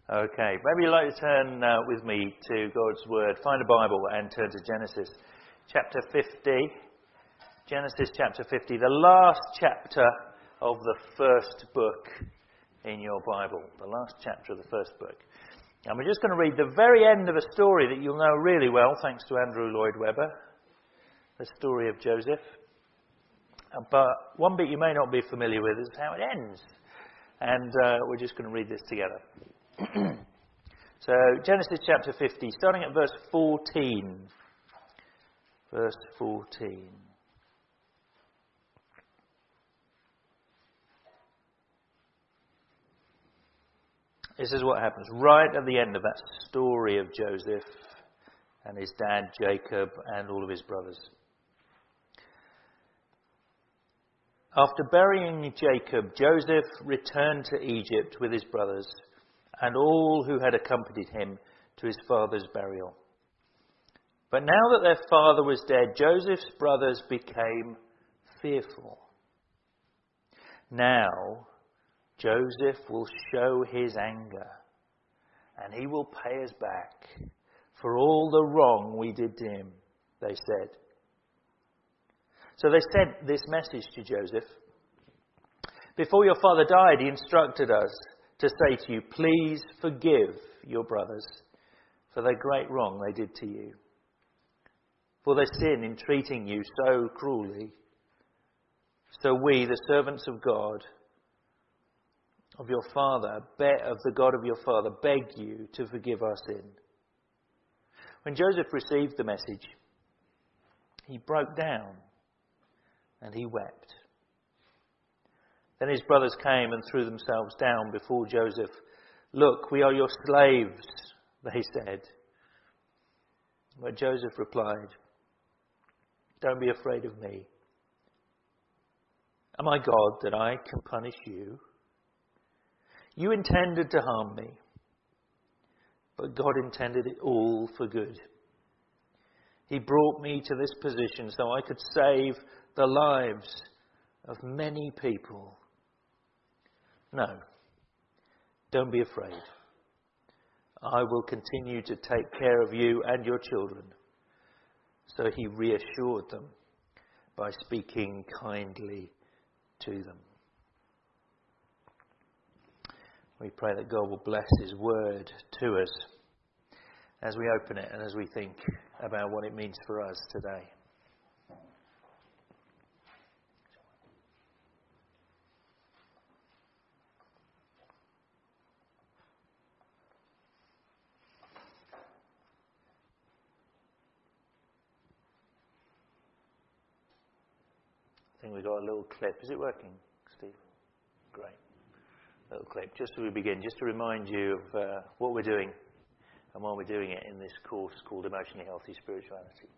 Okay, maybe you'd like to turn with me to God's Word. Find a Bible and turn to Genesis chapter 50. Genesis chapter 50, the last chapter of the first book in your Bible. The last chapter of the first book. And we're just going to read the very end of a story that you'll know really well, thanks to Andrew Lloyd Webber. The story of Joseph. But one bit you may not be familiar with is how it ends. And we're just going to read this together. So, Genesis chapter 50, starting at verse 14. Verse 14. This is what happens right at the end of that story of Joseph and his dad Jacob and all of his brothers. After burying Jacob, Joseph returned to Egypt with his brothers and all who had accompanied him to his father's burial. But now that their father was dead, Joseph's brothers became fearful. Now, Joseph will show his anger, and he will pay us back for all the wrong we did to him, they said. So they sent this message to Joseph. Before your father died, he instructed us to say to you, please forgive your brothers for the great wrong they did to you, for their sin in treating you so cruelly. So we, the servants of God, of your father, of the God of your father, beg you to forgive our sin. When Joseph received the message, he broke down and he wept. Then his brothers came and threw themselves down before Joseph. Look, we are your slaves, they said. But Joseph replied, don't be afraid of me. Am I God that I can punish you? You intended to harm me, but God intended it all for good. He brought me to this position so I could save the lives of many people. No, don't be afraid. I will continue to take care of you and your children. So he reassured them by speaking kindly to them. We pray that God will bless his word to us as we open it and as we think about what it means for us today. I think we've got a little clip. Is it working, Steve? Great. Little clip. Just as we begin, just to remind you of what we're doing and why we're doing it in this course called Emotionally Healthy Spirituality.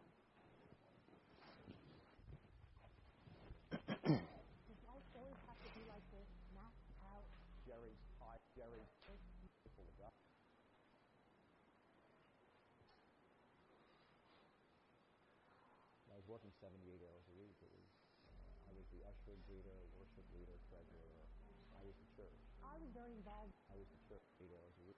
I was working 78 hours a week. I was the usher, greeter, worship leader, treasurer. I was the church. I was very involved. I was the church 8 hours a week.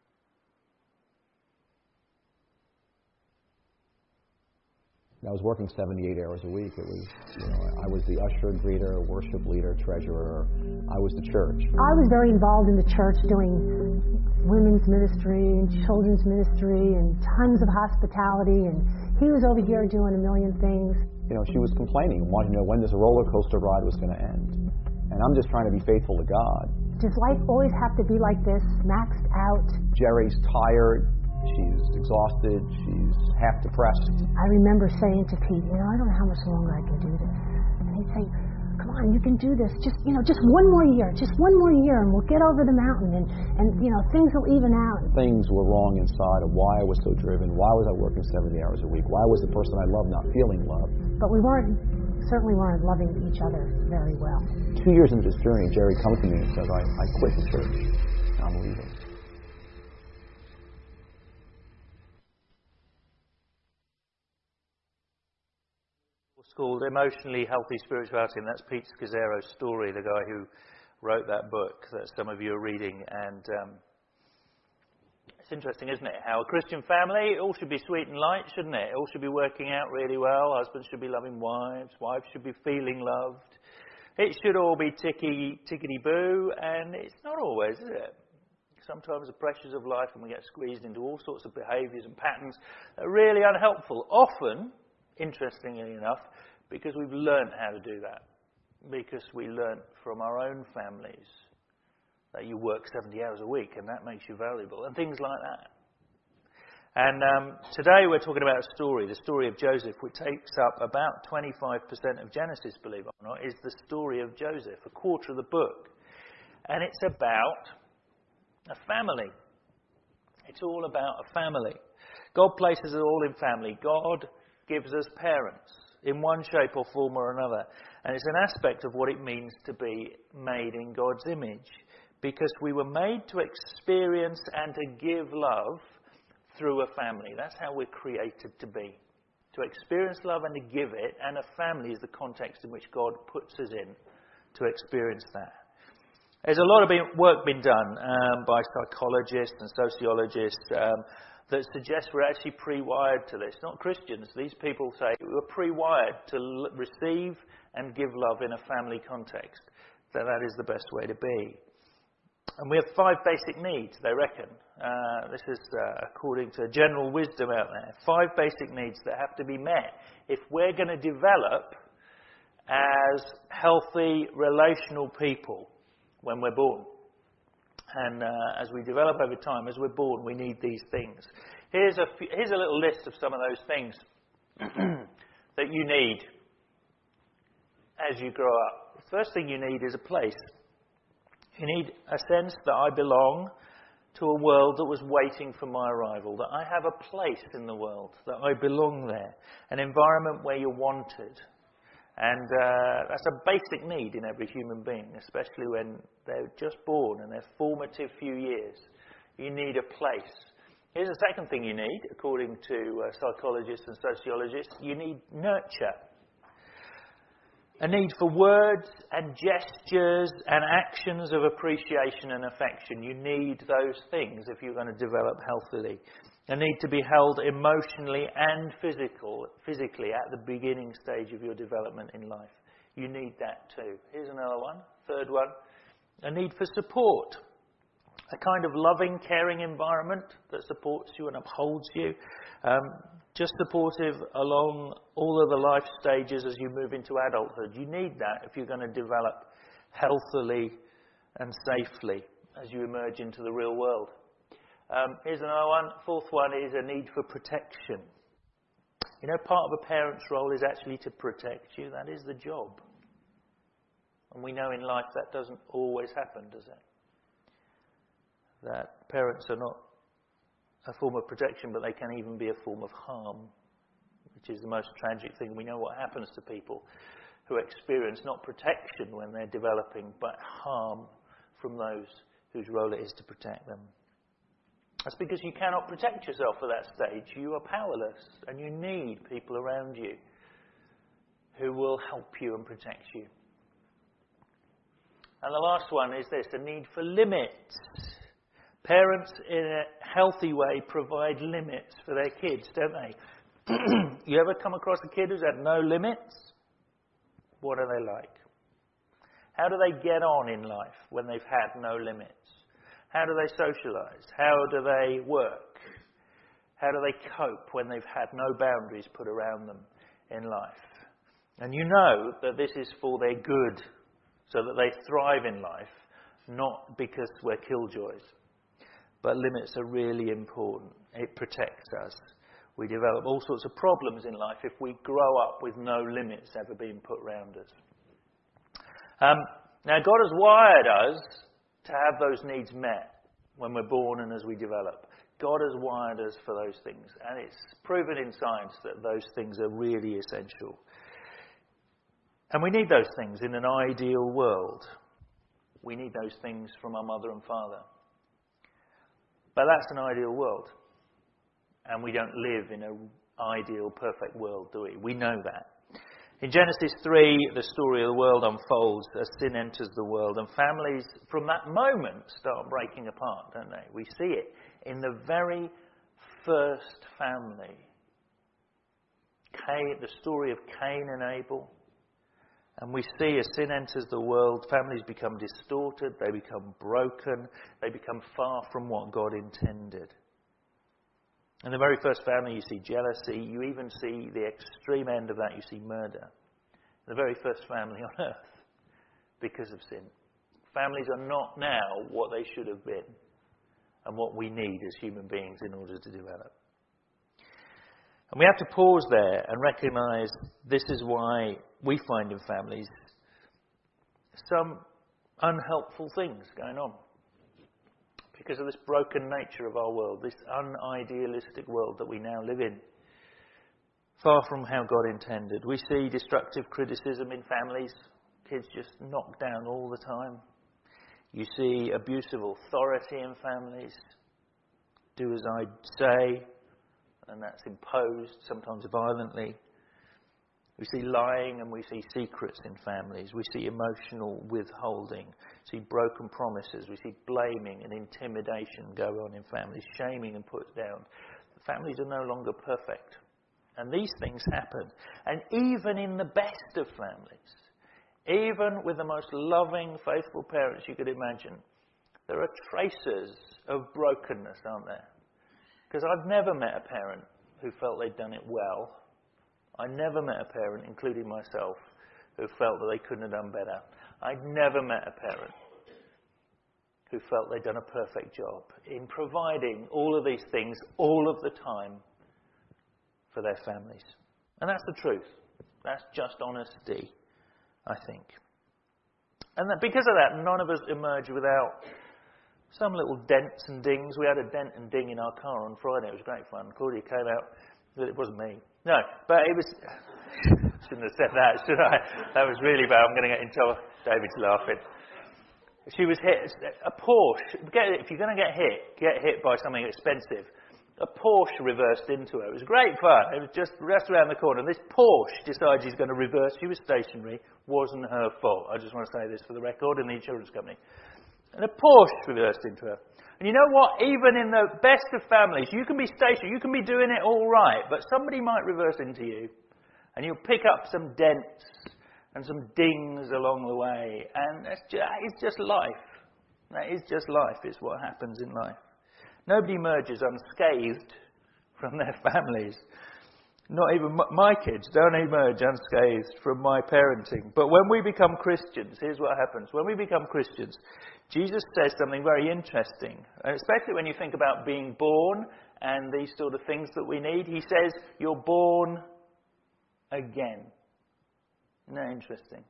I was working 78 hours a week. It was, I was the usher, greeter, worship leader, treasurer. I was the church. I was very involved in the church doing women's ministry and children's ministry and tons of hospitality, and he was over here doing a million things. She was complaining and wanting to know when this roller coaster ride was going to end. And I'm just trying to be faithful to God. Does life always have to be like this, maxed out? Jerry's tired. She's exhausted. She's half depressed. I remember saying to Pete, I don't know how much longer I can do this. And he'd say, come on, you can do this. Just one more year. Just one more year and we'll get over the mountain and things will even out. Things were wrong inside of why I was so driven. Why was I working 70 hours a week? Why was the person I loved not feeling loved? But we certainly weren't loving each other very well. 2 years into this journey, Jerry comes to me and says, I quit the church. I'm leaving. It's called Emotionally Healthy Spirituality, and that's Pete Scazzero's story, the guy who wrote that book that some of you are reading. And It's interesting, isn't it? How a Christian family, it all should be sweet and light, shouldn't it? It all should be working out really well. Husbands should be loving wives. Wives should be feeling loved. It should all be tickety-boo, and it's not always, is it? Sometimes the pressures of life, and we get squeezed into all sorts of behaviours and patterns that are really unhelpful. Often, interestingly enough, because we've learned how to do that. Because we learnt from our own families that you work 70 hours a week, and that makes you valuable, and things like that. And today we're talking about a story, the story of Joseph, which takes up about 25% of Genesis, believe it or not, is the story of Joseph, a quarter of the book. And it's about a family. It's all about a family. God places it all in family. God gives us parents in one shape or form or another. And it's an aspect of what it means to be made in God's image. Because we were made to experience and to give love through a family. That's how we're created to be. To experience love and to give it, and a family is the context in which God puts us in to experience that. There's a lot of work been done by psychologists and sociologists that suggests we're actually pre-wired to this. Not Christians. These people say we're pre-wired to receive and give love in a family context. That is the best way to be. And we have 5 basic needs, they reckon. This is according to general wisdom out there. 5 basic needs that have to be met if we're going to develop as healthy, relational people when we're born. And as we develop over time, as we're born, we need these things. Here's a little list of some of those things that you need as you grow up. The first thing you need is a place. You need a sense that I belong to a world that was waiting for my arrival, that I have a place in the world, that I belong there, an environment where you're wanted. And that's a basic need in every human being, especially when they're just born in their formative few years. You need a place. Here's the second thing you need, according to psychologists and sociologists. You need nurture. A need for words and gestures and actions of appreciation and affection. You need those things if you're going to develop healthily. A need to be held emotionally and physically at the beginning stage of your development in life. You need that too. Here's another one, third one. A need for support. A kind of loving, caring environment that supports you and upholds you. Just supportive along all of the life stages as you move into adulthood. You need that if you're going to develop healthily and safely as you emerge into the real world. Here's another one. Fourth one is a need for protection. You know, part of a parent's role is actually to protect you. That is the job. And we know in life that doesn't always happen, does it? That parents are not a form of protection, but they can even be a form of harm, which is the most tragic thing. We know what happens to people who experience not protection when they're developing, but harm from those whose role it is to protect them. That's because you cannot protect yourself at that stage. You are powerless, and you need people around you who will help you and protect you. And the last one is this, a need for limits. Parents, in a healthy way, provide limits for their kids, don't they? You ever come across a kid who's had no limits? What are they like? How do they get on in life when they've had no limits? How do they socialise? How do they work? How do they cope when they've had no boundaries put around them in life? And you know that this is for their good, so that they thrive in life, not because we're killjoys. But limits are really important. It protects us. We develop all sorts of problems in life if we grow up with no limits ever being put around us. Now, God has wired us to have those needs met when we're born and as we develop. God has wired us for those things. And it's proven in science that those things are really essential. And we need those things in an ideal world. We need those things from our mother and father. But that's an ideal world. And we don't live in an ideal, perfect world, do we? We know that. In Genesis 3, the story of the world unfolds as sin enters the world, and families from that moment start breaking apart, don't they? We see it in the very first family. The story of Cain and Abel. And we see as sin enters the world, families become distorted, they become broken, they become far from what God intended. In the very first family, you see jealousy. You even see the extreme end of that. You see murder. The very first family on earth, because of sin. Families are not now what they should have been and what we need as human beings in order to develop. And we have to pause there and recognise this is why we find in families some unhelpful things going on. Because of this broken nature of our world, this unidealistic world that we now live in. Far from how God intended. We see destructive criticism in families. Kids just knocked down all the time. You see abuse of authority in families. Do as I say. And that's imposed, sometimes violently. We see lying and we see secrets in families. We see emotional withholding. We see broken promises. We see blaming and intimidation go on in families. Shaming and put down. Families are no longer perfect. And these things happen. And even in the best of families, even with the most loving, faithful parents you could imagine, there are traces of brokenness, aren't there? Because I've never met a parent who felt they'd done it well. I never met a parent, including myself, who felt that they couldn't have done better. I'd never met a parent who felt they'd done a perfect job in providing all of these things all of the time for their families. And that's the truth. That's just honesty, I think. And that because of that, none of us emerge without some little dents and dings. We had a dent and ding in our car on Friday. It was great fun. Claudia came out. It wasn't me. No, but it was... Shouldn't have said that, should I? That was really bad. I'm going to get in trouble. David's laughing. She was hit. A Porsche. If you're going to get hit by something expensive. A Porsche reversed into her. It was great fun. It was just around the corner. And this Porsche decided she's going to reverse. She was stationary. Wasn't her fault. I just want to say this for the record in the insurance company. And a Porsche reversed into her. And you know what? Even in the best of families, you can be stationary, you can be doing it all right, but somebody might reverse into you, and you'll pick up some dents and some dings along the way, and it's just life. That is just life, is what happens in life. Nobody emerges unscathed from their families. Not even my kids don't emerge unscathed from my parenting. But when we become Christians, here's what happens. When we become Christians, Jesus says something very interesting, especially when you think about being born and these sort of things that we need. He says, you're born again. Isn't that interesting?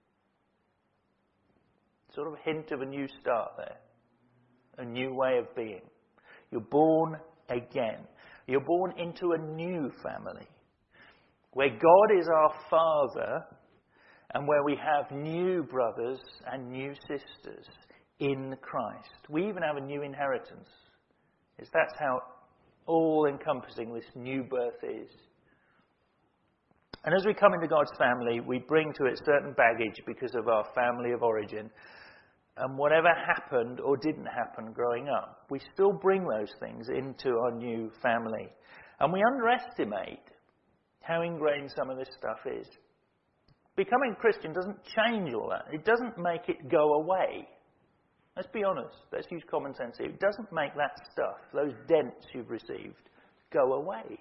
Sort of a hint of a new start there. A new way of being. You're born again. You're born into a new family. Where God is our Father and where we have new brothers and new sisters in Christ. We even have a new inheritance. That's how all-encompassing this new birth is. And as we come into God's family, we bring to it certain baggage because of our family of origin. And whatever happened or didn't happen growing up, we still bring those things into our new family. And we underestimate how ingrained some of this stuff is. Becoming a Christian doesn't change all that. It doesn't make it go away. Let's be honest. Let's use common sense here. It doesn't make that stuff, those dents you've received, go away.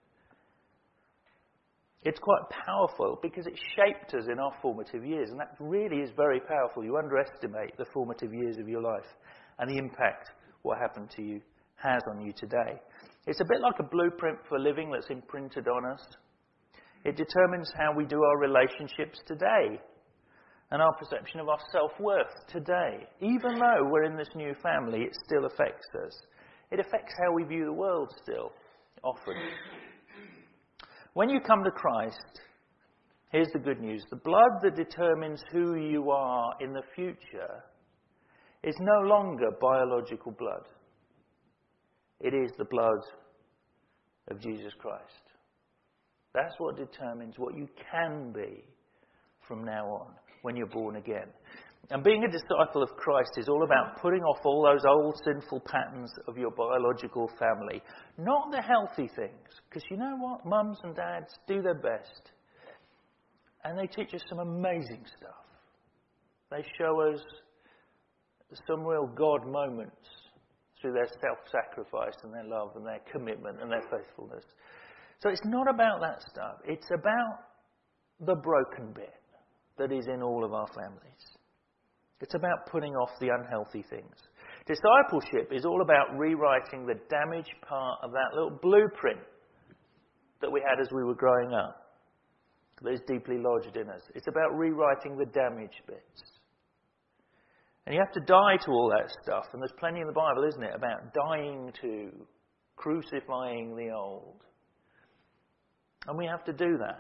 It's quite powerful because it shaped us in our formative years. And that really is very powerful. You underestimate the formative years of your life and the impact what happened to you has on you today. It's a bit like a blueprint for living that's imprinted on us. It determines how we do our relationships today and our perception of our self-worth today. Even though we're in this new family, it still affects us. It affects how we view the world still, often. When you come to Christ, here's the good news. The blood that determines who you are in the future is no longer biological blood. It is the blood of Jesus Christ. That's what determines what you can be from now on when you're born again. And being a disciple of Christ is all about putting off all those old sinful patterns of your biological family. Not the healthy things. Because you know what? Mums and dads do their best. And they teach us some amazing stuff. They show us some real God moments through their self-sacrifice and their love and their commitment and their faithfulness. So it's not about that stuff. It's about the broken bit that is in all of our families. It's about putting off the unhealthy things. Discipleship is all about rewriting the damaged part of that little blueprint that we had as we were growing up, that is deeply lodged in us. It's about rewriting the damaged bits. And you have to die to all that stuff, and there's plenty in the Bible, isn't it, about dying to, crucifying the old. And we have to do that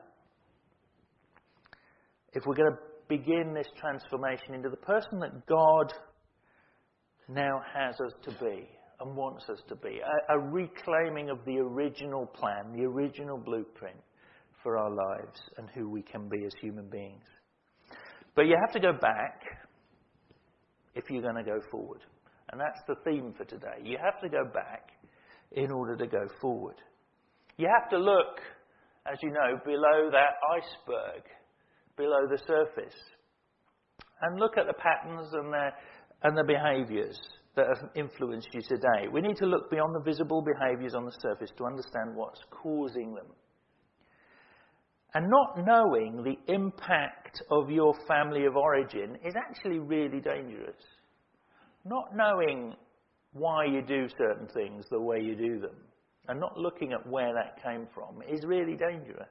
if we're going to begin this transformation into the person that God now has us to be and wants us to be. A reclaiming of the original plan, the original blueprint for our lives and who we can be as human beings. But you have to go back if you're going to go forward. And that's the theme for today. You have to go back in order to go forward. You have to look, as you know, below that iceberg, below the surface, and look at the patterns and the behaviours that have influenced you today. We need to look beyond the visible behaviours on the surface to understand what's causing them. And not knowing the impact of your family of origin is actually really dangerous. Not knowing why you do certain things the way you do them, and not looking at where that came from, is really dangerous.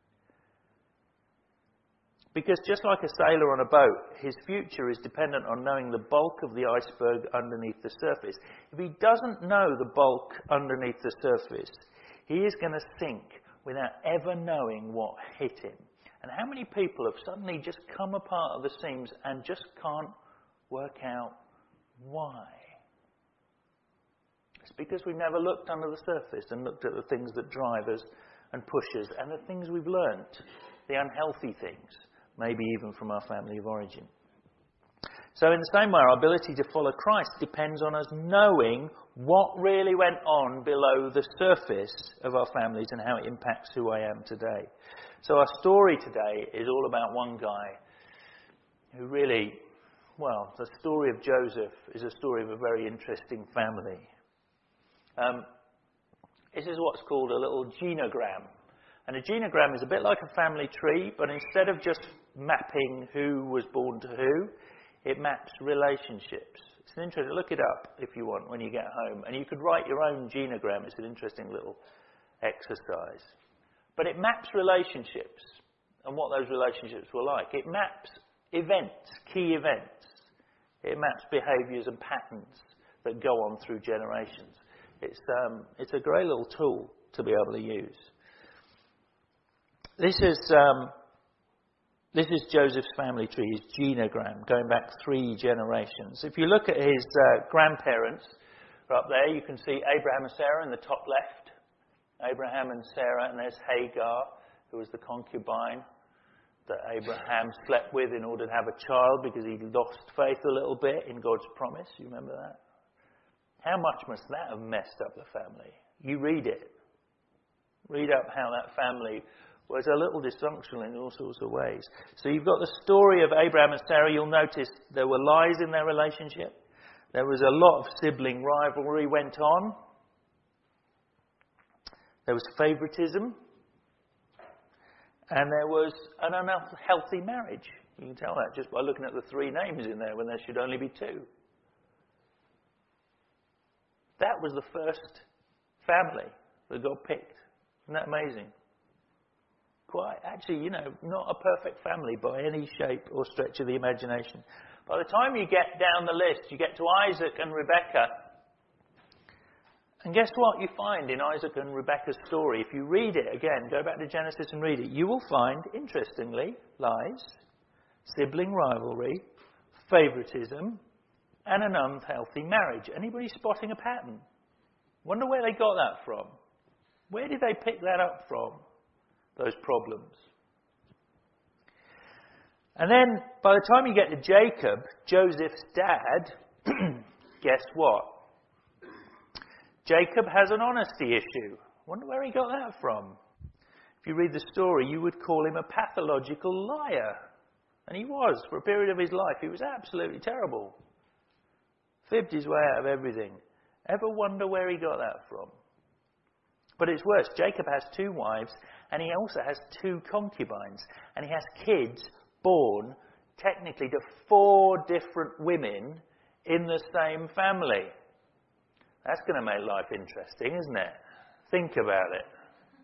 Because just like a sailor on a boat, his future is dependent on knowing the bulk of the iceberg underneath the surface. If he doesn't know the bulk underneath the surface, he is going to sink without ever knowing what hit him. And how many people have suddenly just come apart at the seams and just can't work out why? It's because we've never looked under the surface and looked at the things that drive us and push us and the things we've learnt, the unhealthy things, maybe even from our family of origin. So in the same way, our ability to follow Christ depends on us knowing what really went on below the surface of our families and how it impacts who I am today. So our story today is all about one guy who really, well, the story of Joseph is a story of a very interesting family. This is what's called a little genogram. And a genogram is a bit like a family tree, but instead of just mapping who was born to who, it maps relationships. It's an interesting, look it up if you want when you get home. And you could write your own genogram. It's an interesting little exercise. But it maps relationships and what those relationships were like. It maps events, key events. It maps behaviours and patterns that go on through generations. It's a great little tool to be able to use. This is Joseph's family tree, his genogram, going back 3 generations. If you look at his grandparents, up there you can see Abraham and Sarah in the top left. Abraham and Sarah, and there's Hagar, who was the concubine that Abraham slept with in order to have a child because he lost faith a little bit in God's promise. You remember that? How much must that have messed up the family? You read it. Read up how that family was a little dysfunctional in all sorts of ways. So you've got the story of Abraham and Sarah. You'll notice there were lies in their relationship. There was a lot of sibling rivalry went on. There was favoritism. And there was an unhealthy marriage. You can tell that just by looking at the 3 names in there when there should only be 2. That was the first family that got picked. Isn't that amazing? Actually, not a perfect family by any shape or stretch of the imagination. By the time you get down the list, you get to Isaac and Rebekah. And guess what you find in Isaac and Rebekah's story? If you read it again, go back to Genesis and read it, you will find, interestingly, lies, sibling rivalry, favoritism, and an unhealthy marriage. Anybody spotting a pattern? Wonder where they got that from? Where did they pick that up from? those problems. And then, by the time you get to Jacob, Joseph's dad, guess what? Jacob has an honesty issue. Wonder where he got that from. If you read the story, you would call him a pathological liar. And he was. For a period of his life, he was absolutely terrible. Fibbed his way out of everything. Ever wonder where he got that from? But it's worse. Jacob has 2 wives, and he also has 2 concubines. And he has kids born, technically, to 4 different women in the same family. That's going to make life interesting, isn't it? Think about it.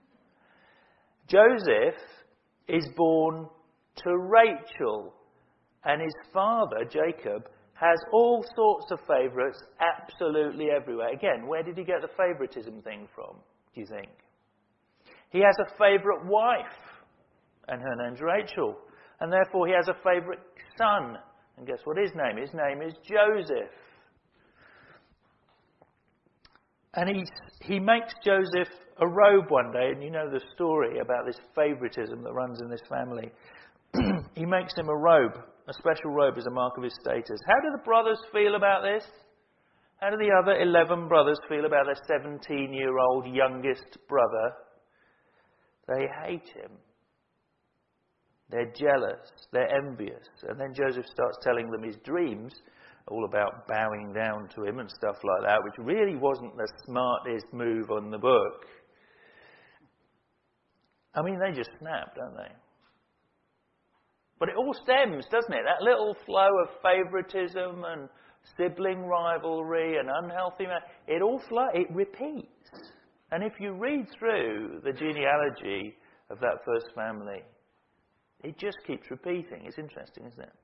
Joseph is born to Rachel, and his father, Jacob, has all sorts of favourites absolutely everywhere. Again, where did he get the favouritism thing from, do you think? He has a favourite wife, and her name's Rachel, and therefore he has a favourite son. And guess what his name is? His name is Joseph. And he makes Joseph a robe one day, and you know the story about this favouritism that runs in this family. He makes him a robe, a special robe as a mark of his status. How do the brothers feel about this? How do the other 11 brothers feel about their 17-year-old youngest brother? They hate him. They're jealous. They're envious. And then Joseph starts telling them his dreams, all about bowing down to him and stuff like that, which really wasn't the smartest move on the book. I mean, they just snap, don't they? But it all stems, doesn't it? That little flow of favouritism and sibling rivalry and unhealthy... it repeats. And if you read through the genealogy of that first family, it just keeps repeating. It's interesting, isn't it?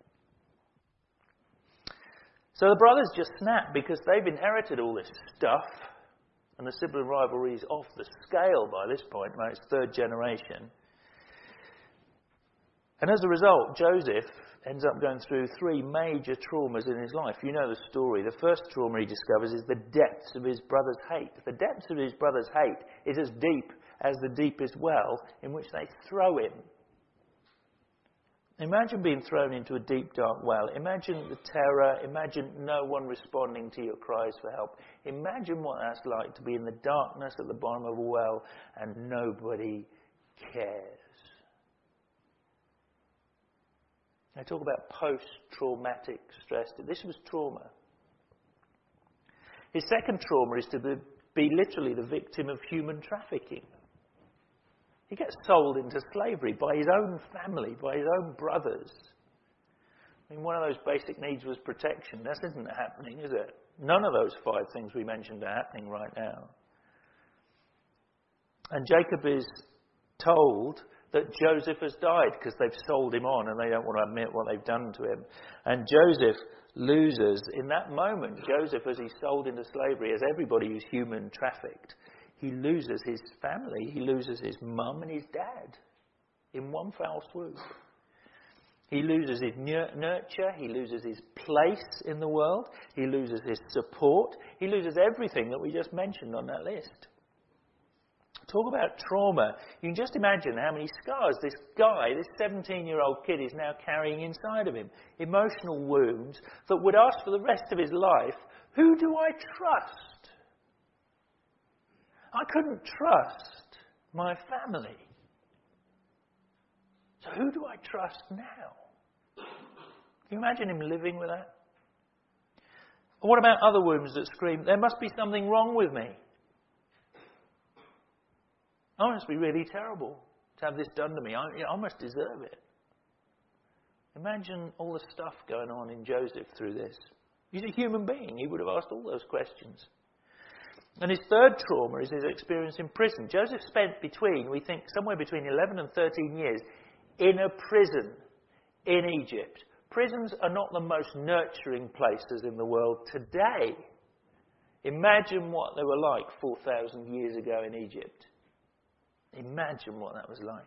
So the brothers just snap because they've inherited all this stuff, and the sibling rivalry is off the scale by this point, right? It's 3rd generation. And as a result, Joseph ends up going through 3 major traumas in his life. You know the story. The first trauma he discovers is the depths of his brother's hate. The depths of his brother's hate is as deep as the deepest well in which they throw him. Imagine being thrown into a deep, dark well. Imagine the terror. Imagine no one responding to your cries for help. Imagine what that's like to be in the darkness at the bottom of a well and nobody cares. I talk about post-traumatic stress. This was trauma. His second trauma is to be literally the victim of human trafficking. He gets sold into slavery by his own family, by his own brothers. I mean, one of those basic needs was protection. That isn't happening, is it? None of those 5 things we mentioned are happening right now. And Jacob is told that Joseph has died because they've sold him on and they don't want to admit what they've done to him. And Joseph loses, in that moment, Joseph, as he's sold into slavery, as everybody who's human trafficked, he loses his family, he loses his mum and his dad in one foul swoop. He loses his nurture, he loses his place in the world, he loses his support, he loses everything that we just mentioned on that list. Talk about trauma. You can just imagine how many scars this guy, this 17-year-old kid, is now carrying inside of him. Emotional wounds that would ask for the rest of his life, who do I trust? I couldn't trust my family. So who do I trust now? Can you imagine him living with that? Or what about other wounds that scream, there must be something wrong with me? I must be really terrible to have this done to me. I must deserve it. Imagine all the stuff going on in Joseph through this. He's a human being. He would have asked all those questions. And his third trauma is his experience in prison. Joseph spent we think, somewhere between 11 and 13 years in a prison in Egypt. Prisons are not the most nurturing places in the world today. Imagine what they were like 4,000 years ago in Egypt. Imagine what that was like.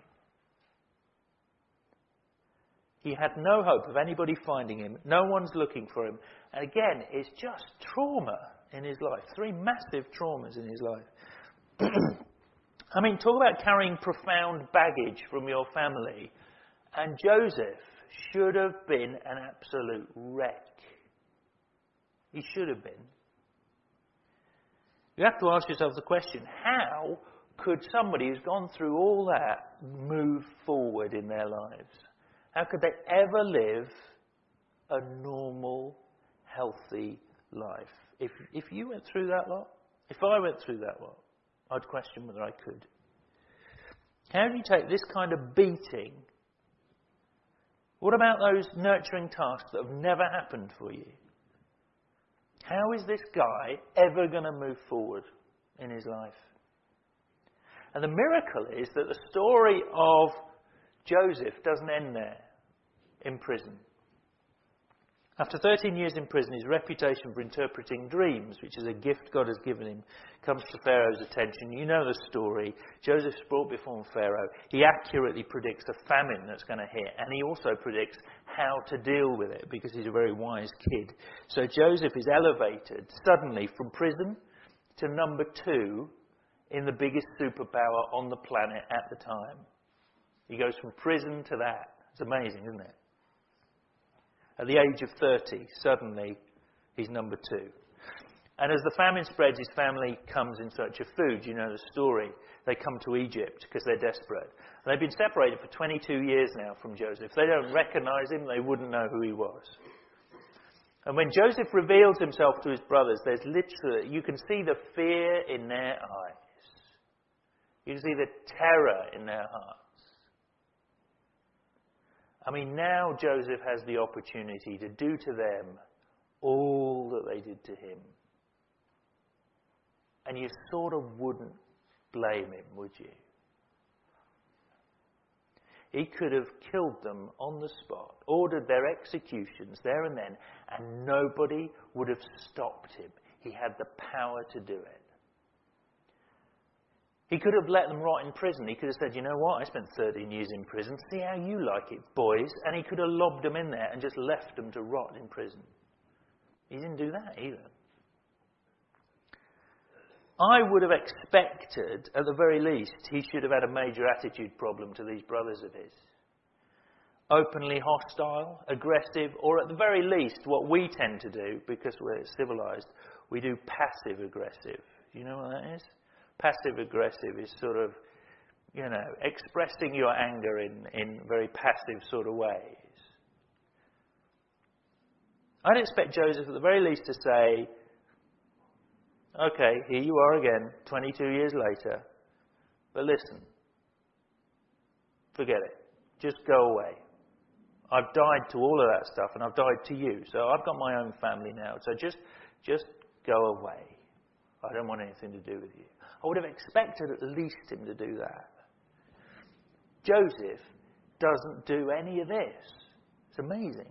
He had no hope of anybody finding him. No one's looking for him. And again, it's just trauma in his life. 3 massive traumas in his life. I mean, talk about carrying profound baggage from your family. And Joseph should have been an absolute wreck. He should have been. You have to ask yourself the question, how could somebody who's gone through all that move forward in their lives? How could they ever live a normal, healthy life? If you went through that lot, if I went through that lot, I'd question whether I could. How do you take this kind of beating? What about those nurturing tasks that have never happened for you? How is this guy ever going to move forward in his life? And the miracle is that the story of Joseph doesn't end there, in prison. After 13 years in prison, his reputation for interpreting dreams, which is a gift God has given him, comes to Pharaoh's attention. You know the story. Joseph's brought before Pharaoh. He accurately predicts a famine that's going to hit, and he also predicts how to deal with it, because he's a very wise kid. So Joseph is elevated suddenly from prison to number 2 in the biggest superpower on the planet at the time. He goes from prison to that. It's amazing, isn't it? At the age of 30, suddenly, he's number 2. And as the famine spreads, his family comes in search of food. You know the story. They come to Egypt because they're desperate. And they've been separated for 22 years now from Joseph. If they don't recognize him, they wouldn't know who he was. And when Joseph reveals himself to his brothers, there's literally, you can see the fear in their eyes. You can see the terror in their hearts. I mean, now Joseph has the opportunity to do to them all that they did to him. And you sort of wouldn't blame him, would you? He could have killed them on the spot, ordered their executions there and then, and nobody would have stopped him. He had the power to do it. He could have let them rot in prison. He could have said, you know what, I spent 13 years in prison. See how you like it, boys. And he could have lobbed them in there and just left them to rot in prison. He didn't do that either. I would have expected, at the very least, he should have had a major attitude problem to these brothers of his. Openly hostile, aggressive, or at the very least, what we tend to do, because we're civilized, we do passive aggressive. Do you know what that is? Passive aggressive is sort of, expressing your anger in very passive sort of ways. I'd expect Joseph at the very least to say, okay, here you are again, 22 years later, but listen, forget it. Just go away. I've died to all of that stuff, and I've died to you, so I've got my own family now, so just go away. I don't want anything to do with you. I would have expected at least him to do that. Joseph doesn't do any of this. It's amazing.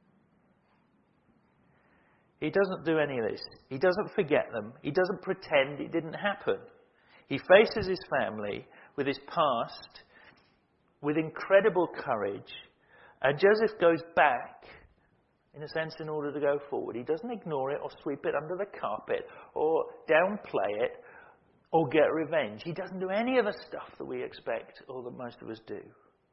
He doesn't do any of this. He doesn't forget them. He doesn't pretend it didn't happen. He faces his family with his past with incredible courage. And Joseph goes back, in a sense, in order to go forward. He doesn't ignore it or sweep it under the carpet or downplay it or get revenge. He doesn't do any of the stuff that we expect or that most of us do.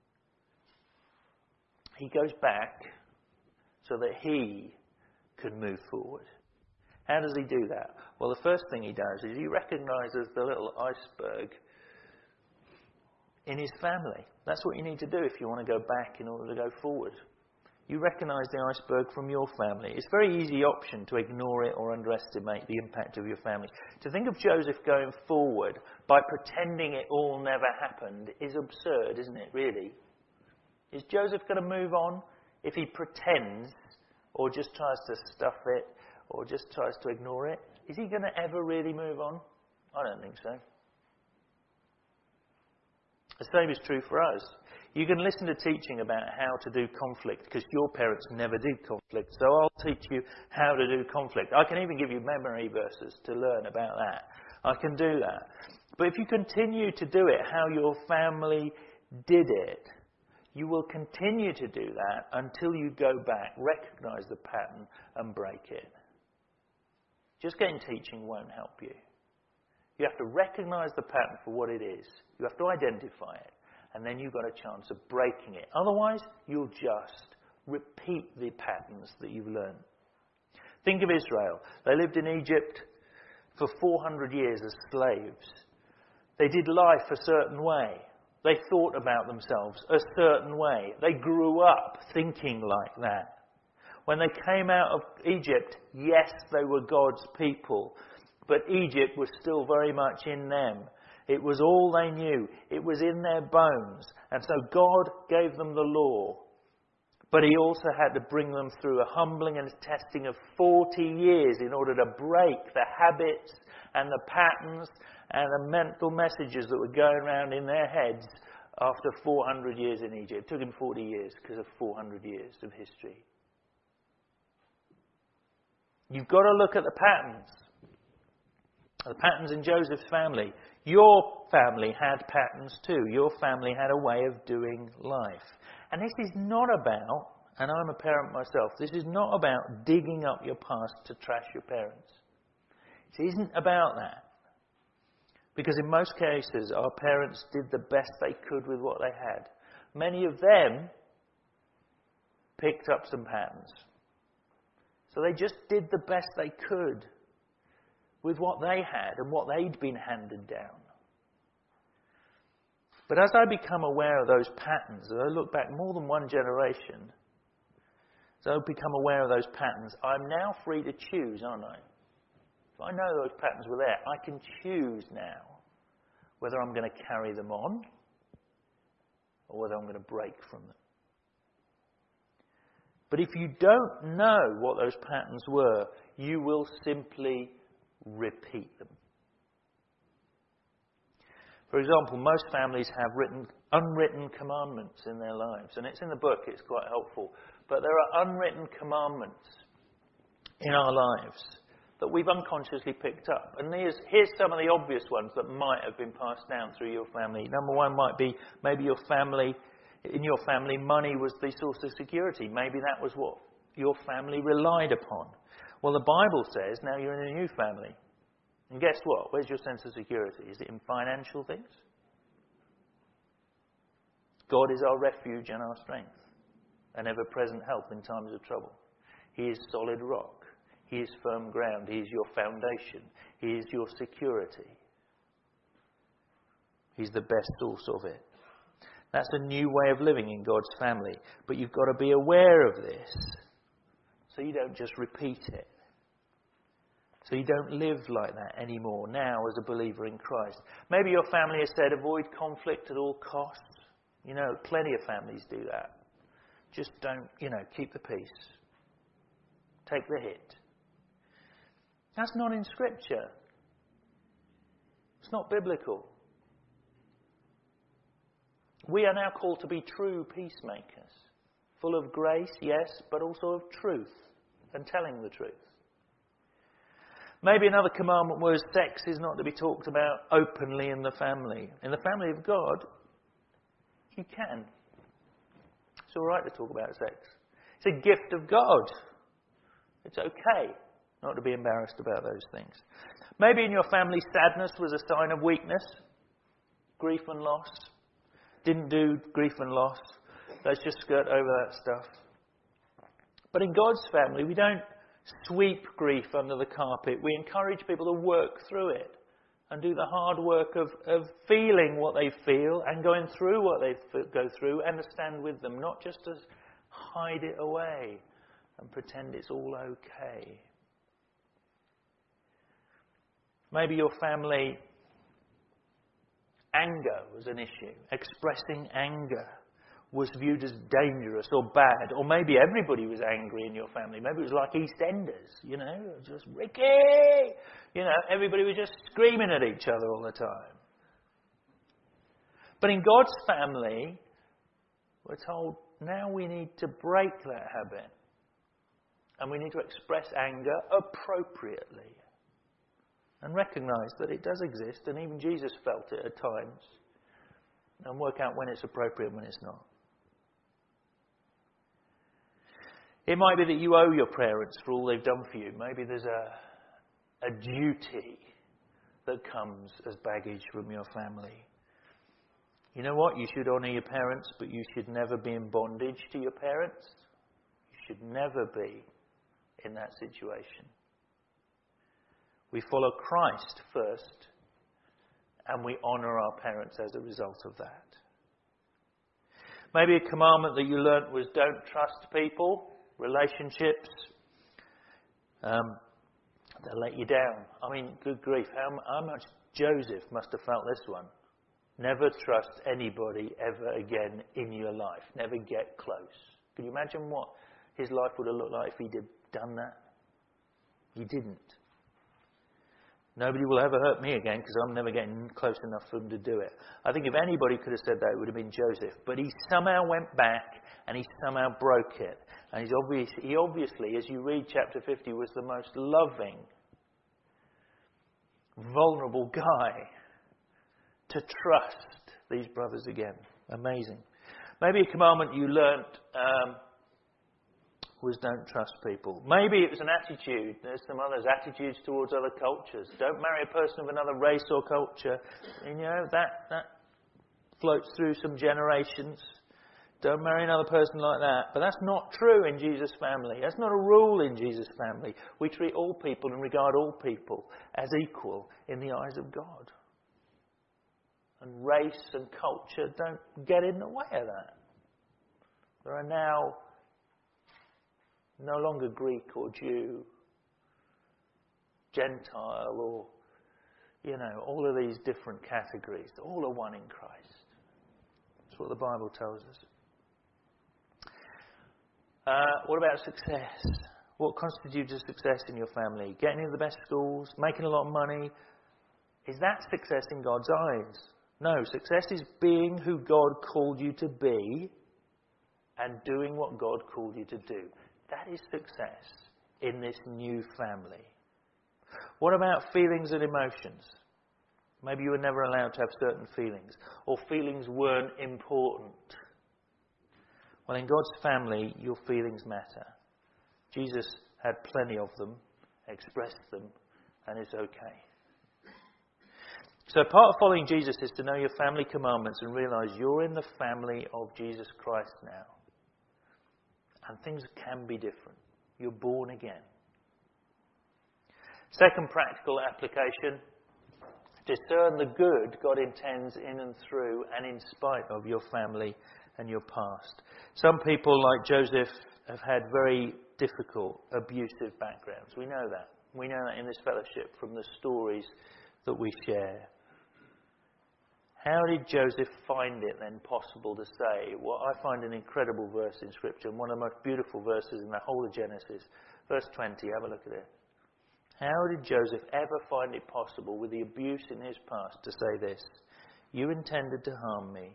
He goes back so that he can move forward. How does he do that? Well, the first thing he does is he recognizes the little iceberg in his family. That's what you need to do if you want to go back in order to go forward. You recognise the iceberg from your family. It's a very easy option to ignore it or underestimate the impact of your family. To think of Joseph going forward by pretending it all never happened is absurd, isn't it, really? Is Joseph going to move on if he pretends or just tries to stuff it or just tries to ignore it? Is he going to ever really move on? I don't think so. The same is true for us. You can listen to teaching about how to do conflict because your parents never did conflict. So I'll teach you how to do conflict. I can even give you memory verses to learn about that. I can do that. But if you continue to do it how your family did it, you will continue to do that until you go back, recognise the pattern and break it. Just getting teaching won't help you. You have to recognize the pattern for what it is. You have to identify it. And then you've got a chance of breaking it. Otherwise, you'll just repeat the patterns that you've learned. Think of Israel. They lived in Egypt for 400 years as slaves. They did life a certain way. They thought about themselves a certain way. They grew up thinking like that. When they came out of Egypt, yes, they were God's people. But Egypt was still very much in them. It was all they knew. It was in their bones. And so God gave them the law. But He also had to bring them through a humbling and a testing of 40 years in order to break the habits and the patterns and the mental messages that were going around in their heads after 400 years in Egypt. It took Him 40 years because of 400 years of history. You've got to look at the patterns. The patterns in Joseph's family. Your family had patterns too. Your family had a way of doing life. And this is not about, and I'm a parent myself, this is not about digging up your past to trash your parents. It isn't about that. Because in most cases, our parents did the best they could with what they had. Many of them picked up some patterns. So they just did the best they could with what they had and what they'd been handed down. But as I become aware of those patterns, as I look back more than one generation, as I become aware of those patterns, I'm now free to choose, aren't I? If I know those patterns were there, I can choose now whether I'm going to carry them on or whether I'm going to break from them. But if you don't know what those patterns were, you will simply repeat them. For example, most families have unwritten commandments in their lives. And it's in the book, it's quite helpful. But there are unwritten commandments in our lives that we've unconsciously picked up. And here's some of the obvious ones that might have been passed down through your family. Number one might be maybe in your family, money was the source of security. Maybe that was what your family relied upon. Well, the Bible says now you're in a new family. And guess what? Where's your sense of security? Is it in financial things? God is our refuge and our strength, an ever-present help in times of trouble. He is solid rock. He is firm ground. He is your foundation. He is your security. He's the best source of it. That's a new way of living in God's family. But you've got to be aware of this so you don't just repeat it. So you don't live like that anymore now as a believer in Christ. Maybe your family has said avoid conflict at all costs. You know, plenty of families do that. Just don't, keep the peace. Take the hit. That's not in Scripture. It's not biblical. We are now called to be true peacemakers. Full of grace, yes, but also of truth and telling the truth. Maybe another commandment was sex is not to be talked about openly in the family. In the family of God, you can. It's all right to talk about sex. It's a gift of God. It's okay not to be embarrassed about those things. Maybe in your family, sadness was a sign of weakness. Grief and loss. Didn't do grief and loss. Let's just skirt over that stuff. But in God's family, we don't sweep grief under the carpet. We encourage people to work through it and do the hard work of feeling what they feel and going through what they go through and to stand with them, not just to hide it away and pretend it's all okay. Maybe your family, anger was an issue. Expressing anger was viewed as dangerous or bad. Or maybe everybody was angry in your family. Maybe it was like EastEnders, just Ricky! Everybody was just screaming at each other all the time. But in God's family, we're told now we need to break that habit. And we need to express anger appropriately. And recognise that it does exist, and even Jesus felt it at times. And work out when it's appropriate and when it's not. It might be that you owe your parents for all they've done for you. Maybe there's a duty that comes as baggage from your family. You know what? You should honour your parents, but you should never be in bondage to your parents. You should never be in that situation. We follow Christ first, and we honour our parents as a result of that. Maybe a commandment that you learnt was don't trust people, relationships. They'll let you down. I mean, good grief, how much Joseph must have felt this one. Never trust anybody ever again in your life. Never get close. Can you imagine what his life would have looked like if he'd have done that? He didn't. Nobody will ever hurt me again because I'm never getting close enough for them to do it. I think if anybody could have said that, it would have been Joseph. But he somehow went back and he somehow broke it. And he obviously, as you read chapter 50, was the most loving, vulnerable guy to trust these brothers again. Amazing. Maybe a commandment you learnt was don't trust people. Maybe it was an attitude. There's some others, attitudes towards other cultures. Don't marry a person of another race or culture. And that floats through some generations. Don't marry another person like that. But that's not true in Jesus' family. That's not a rule in Jesus' family. We treat all people and regard all people as equal in the eyes of God. And race and culture don't get in the way of that. There are now no longer Greek or Jew, Gentile, or, all of these different categories. All are one in Christ. That's what the Bible tells us. What about success? What constitutes a success in your family? Getting into the best schools, making a lot of money. Is that success in God's eyes? No, success is being who God called you to be and doing what God called you to do. That is success in this new family. What about feelings and emotions? Maybe you were never allowed to have certain feelings, or feelings weren't important. Well, in God's family, your feelings matter. Jesus had plenty of them, expressed them, and it's okay. So part of following Jesus is to know your family commandments and realise you're in the family of Jesus Christ now. And things can be different. You're born again. Second practical application. Discern the good God intends in and through and in spite of your family and your past. Some people, like Joseph, have had very difficult, abusive backgrounds. We know that. We know that in this fellowship from the stories that we share. How did Joseph find it then possible to say, well, I find an incredible verse in Scripture, and one of the most beautiful verses in the whole of Genesis, verse 20, have a look at it. How did Joseph ever find it possible, with the abuse in his past, to say this? You intended to harm me,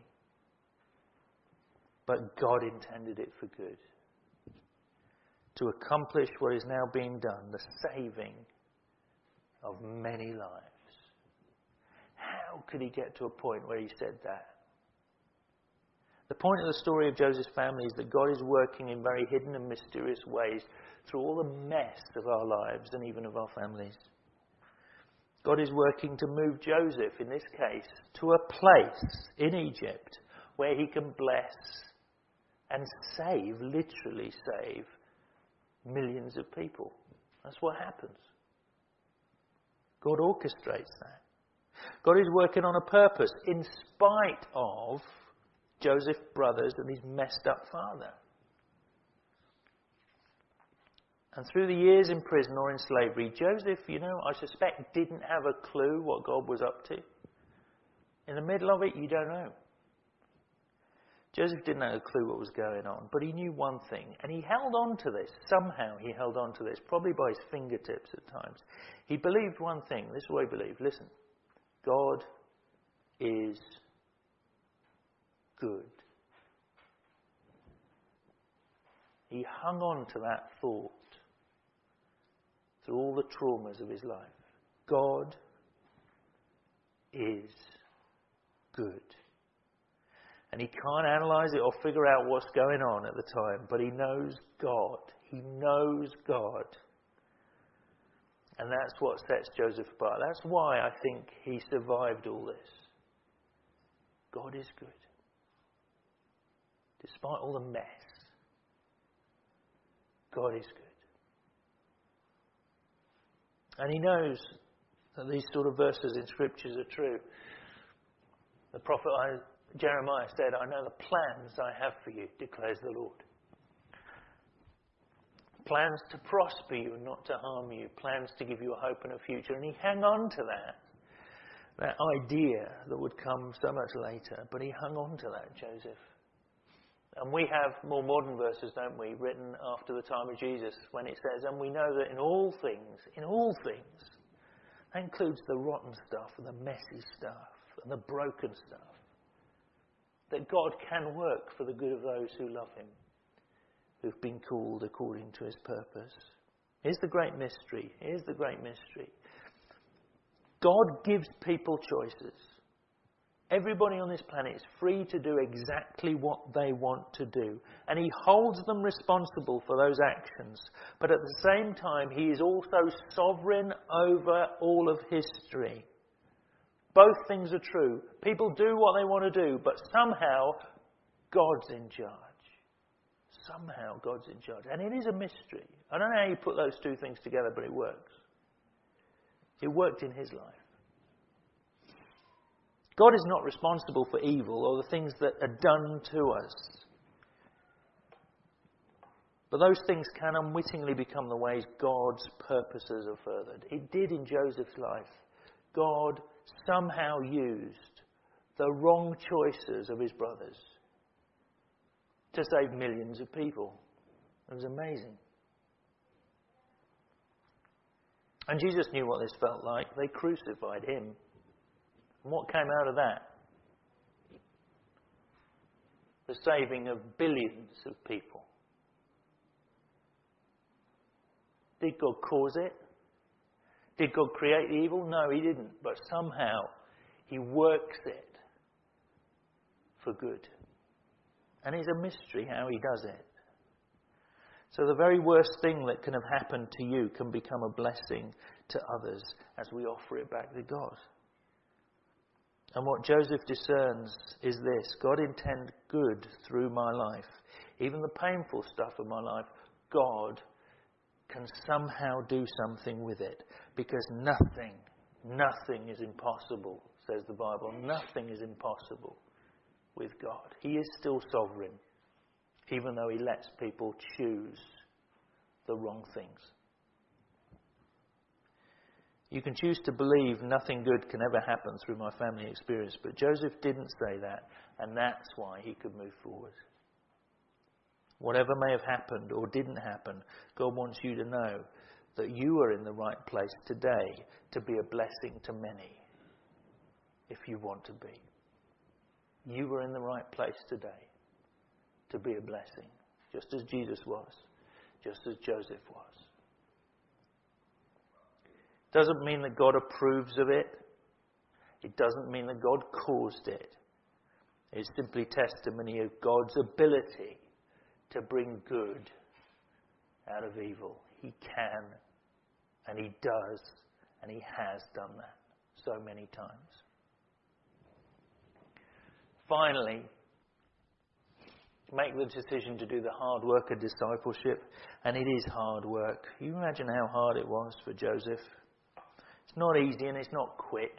but God intended it for good, to accomplish what is now being done, the saving of many lives. How could he get to a point where he said that? The point of the story of Joseph's family is that God is working in very hidden and mysterious ways through all the mess of our lives and even of our families. God is working to move Joseph, in this case, to a place in Egypt where he can bless and save, literally save, millions of people. That's what happens. God orchestrates that. God is working on a purpose in spite of Joseph's brothers and his messed up father. And through the years in prison or in slavery, Joseph, I suspect didn't have a clue what God was up to. In the middle of it, you don't know. Joseph didn't have a clue what was going on, but he knew one thing, and he held on to this. Somehow he held on to this, probably by his fingertips at times. He believed one thing. This is what he believed. Listen, God is good. He hung on to that thought through all the traumas of his life. God is good. And he can't analyse it or figure out what's going on at the time, but he knows God. He knows God. And that's what sets Joseph apart. That's why I think he survived all this. God is good. Despite all the mess, God is good. And he knows that these sort of verses in Scriptures are true. The prophet Jeremiah said, I know the plans I have for you, declares the Lord. Plans to prosper you and not to harm you. Plans to give you a hope and a future. And he hung on to that idea that would come so much later. But he hung on to that, Joseph. And we have more modern verses, don't we, written after the time of Jesus, when it says, and we know that in all things, that includes the rotten stuff and the messy stuff and the broken stuff, that God can work for the good of those who love him, who've been called according to his purpose. Here's the great mystery. God gives people choices. Everybody on this planet is free to do exactly what they want to do. And he holds them responsible for those actions. But at the same time, he is also sovereign over all of history. Both things are true. People do what they want to do, but somehow God's in charge. Somehow God's in charge. And it is a mystery. I don't know how you put those two things together, but it works. It worked in his life. God is not responsible for evil or the things that are done to us. But those things can unwittingly become the ways God's purposes are furthered. It did in Joseph's life. God somehow used the wrong choices of his brothers to save millions of people. It was amazing. And Jesus knew what this felt like. They crucified him. And what came out of that? The saving of billions of people. Did God cause it? Did God create the evil? No, he didn't. But somehow he works it for good. And it's a mystery how he does it. So the very worst thing that can have happened to you can become a blessing to others as we offer it back to God. And what Joseph discerns is this: God intends good through my life. Even the painful stuff of my life, God can somehow do something with it. Because nothing is impossible, says the Bible. Nothing is impossible with God. He is still sovereign, even though he lets people choose the wrong things. You can choose to believe nothing good can ever happen through my family experience, but Joseph didn't say that, and that's why he could move forward. Whatever may have happened or didn't happen, God wants you to know that you are in the right place today to be a blessing to many, if you want to be. You are in the right place today to be a blessing, just as Jesus was, just as Joseph was. Doesn't mean that God approves of it. It doesn't mean that God caused it. It's simply testimony of God's ability to bring good out of evil. He can, and he does, and he has done that so many times. Finally, make the decision to do the hard work of discipleship, and it is hard work. You imagine how hard it was for Joseph. It's not easy and it's not quick.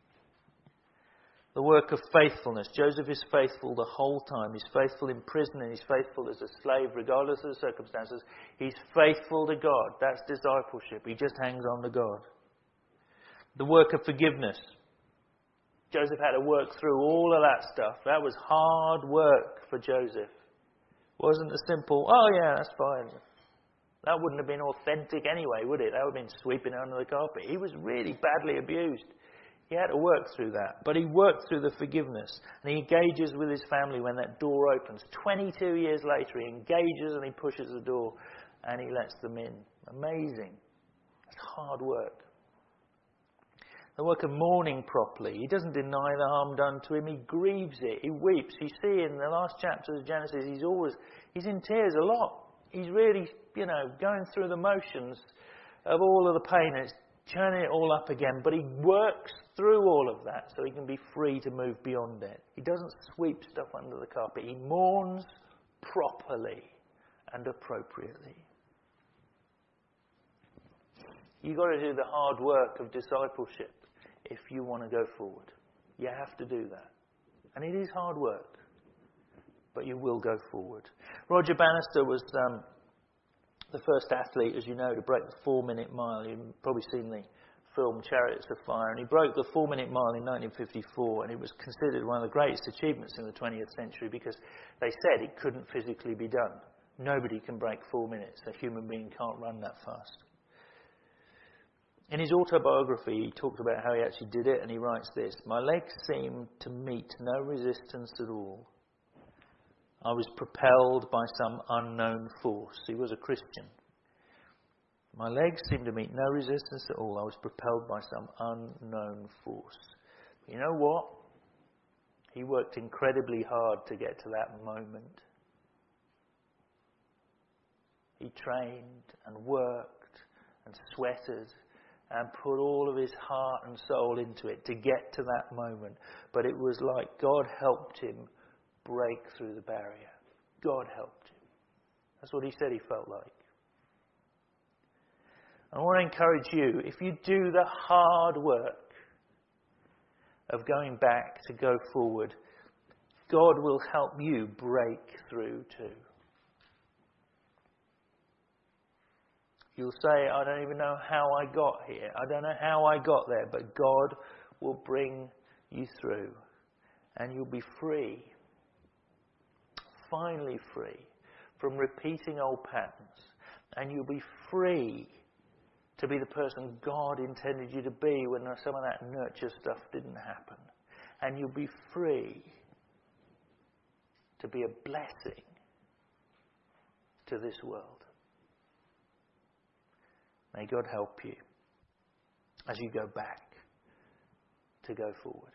The work of faithfulness. Joseph is faithful the whole time. He's faithful in prison and he's faithful as a slave regardless of the circumstances. He's faithful to God. That's discipleship. He just hangs on to God. The work of forgiveness. Joseph had to work through all of that stuff. That was hard work for Joseph. It wasn't a simple, oh yeah, that's fine. That wouldn't have been authentic anyway, would it? That would have been sweeping under the carpet. He was really badly abused. He had to work through that. But he worked through the forgiveness. And he engages with his family when that door opens. 22 years later, he engages and he pushes the door and he lets them in. Amazing. That's hard work. The work of mourning properly. He doesn't deny the harm done to him. He grieves it. He weeps. You see in the last chapter of Genesis, he's in tears a lot. He's really, going through the motions of all of the pain. It's turning it all up again, but he works through all of that so he can be free to move beyond it. He doesn't sweep stuff under the carpet. He mourns properly and appropriately. You've got to do the hard work of discipleship if you want to go forward. You have to do that. And it is hard work, but you will go forward. Roger Bannister was the first athlete, as you know, to break the 4-minute mile. You've probably seen the film Chariots of Fire. And he broke the 4-minute mile in 1954, and it was considered one of the greatest achievements in the 20th century because they said it couldn't physically be done. Nobody can break 4 minutes. A human being can't run that fast. In his autobiography, he talks about how he actually did it, and he writes this: "My legs seemed to meet no resistance at all. I was propelled by some unknown force." He was a Christian. "My legs seemed to meet no resistance at all. I was propelled by some unknown force." But you know what? He worked incredibly hard to get to that moment. He trained and worked and sweated and put all of his heart and soul into it to get to that moment. But it was like God helped him break through the barrier. God helped him. That's what he said he felt like. I want to encourage you, if you do the hard work of going back to go forward, God will help you break through too. You'll say, "I don't even know how I got here. I don't know how I got there," but God will bring you through and you'll be free. Finally free from repeating old patterns, and you'll be free to be the person God intended you to be when some of that nurture stuff didn't happen, and you'll be free to be a blessing to this world. May God help you as you go back to go forward.